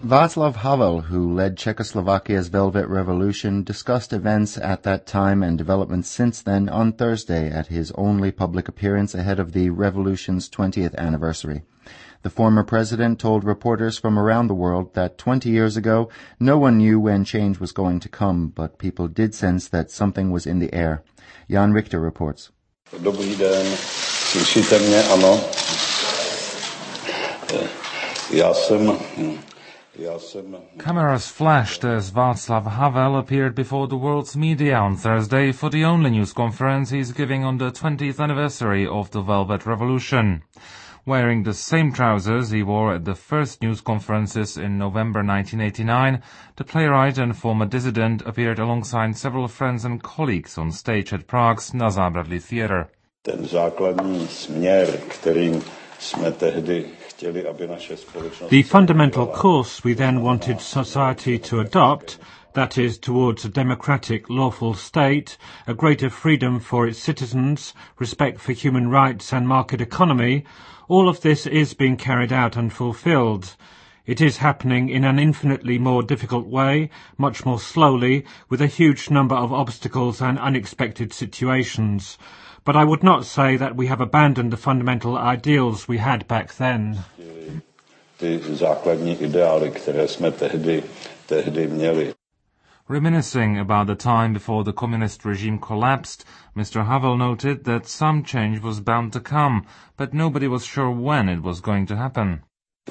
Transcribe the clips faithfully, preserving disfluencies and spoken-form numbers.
Václav Havel, who led Czechoslovakia's Velvet Revolution, discussed events at that time and developments since then on Thursday at his only public appearance ahead of the revolution's twentieth anniversary. The former president told reporters from around the world that twenty years ago no one knew when change was going to come, but people did sense that something was in the air. Jan Richter reports. Dobrý den, slyšíte mě, ano? Já jsem... Cameras flashed as Václav Havel appeared before the world's media on Thursday for the only news conference he's giving on the twentieth anniversary of the Velvet Revolution. Wearing the same trousers he wore at the first news conferences in November nineteen eighty-nine, the playwright and former dissident appeared alongside several friends and colleagues on stage at Prague's Na Zábradlí Theatre. Ten základní směr, kterým jsme tehdy The fundamental course we then wanted society to adopt, that is, towards a democratic, lawful state, a greater freedom for its citizens, respect for human rights and market economy, all of this is being carried out and fulfilled. It is happening in an infinitely more difficult way, much more slowly, with a huge number of obstacles and unexpected situations. But I would not say that we have abandoned the fundamental ideals we had back then. Reminiscing about the time before the communist regime collapsed, Mister Havel noted that some change was bound to come, but nobody was sure when it was going to happen.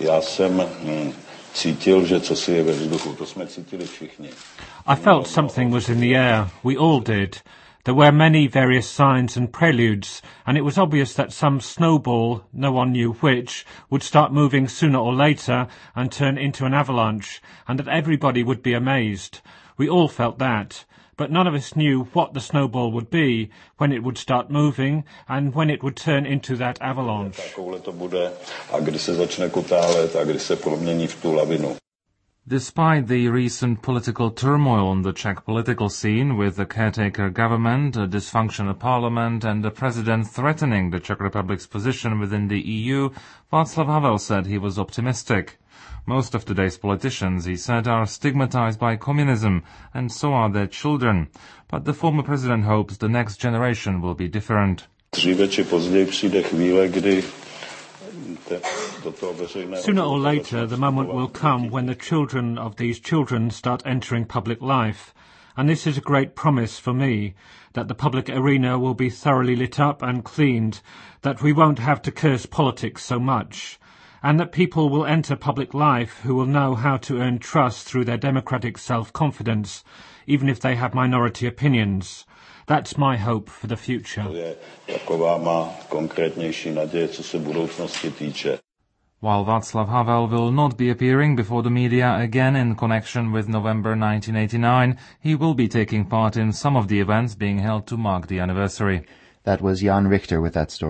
I felt something was in the air. We all did. There were many various signs and preludes, and it was obvious that some snowball, no one knew which, would start moving sooner or later and turn into an avalanche, and that everybody would be amazed. We all felt that, but none of us knew what the snowball would be, when it would start moving, and when it would turn into that avalanche. Despite the recent political turmoil on the Czech political scene, with the caretaker government, a dysfunctional parliament and the president threatening the Czech Republic's position within the E U, Václav Havel said he was optimistic. Most of today's politicians, he said, are stigmatized by communism, and so are their children. But the former president hopes the next generation will be different. Sooner or later, the moment will come when the children of these children start entering public life. And this is a great promise for me, that the public arena will be thoroughly lit up and cleaned, that we won't have to curse politics so much, and that people will enter public life who will know how to earn trust through their democratic self-confidence, even if they have minority opinions. That's my hope for the future. While Václav Havel will not be appearing before the media again in connection with November nineteen eighty-nine, he will be taking part in some of the events being held to mark the anniversary. That was Jan Richter with that story.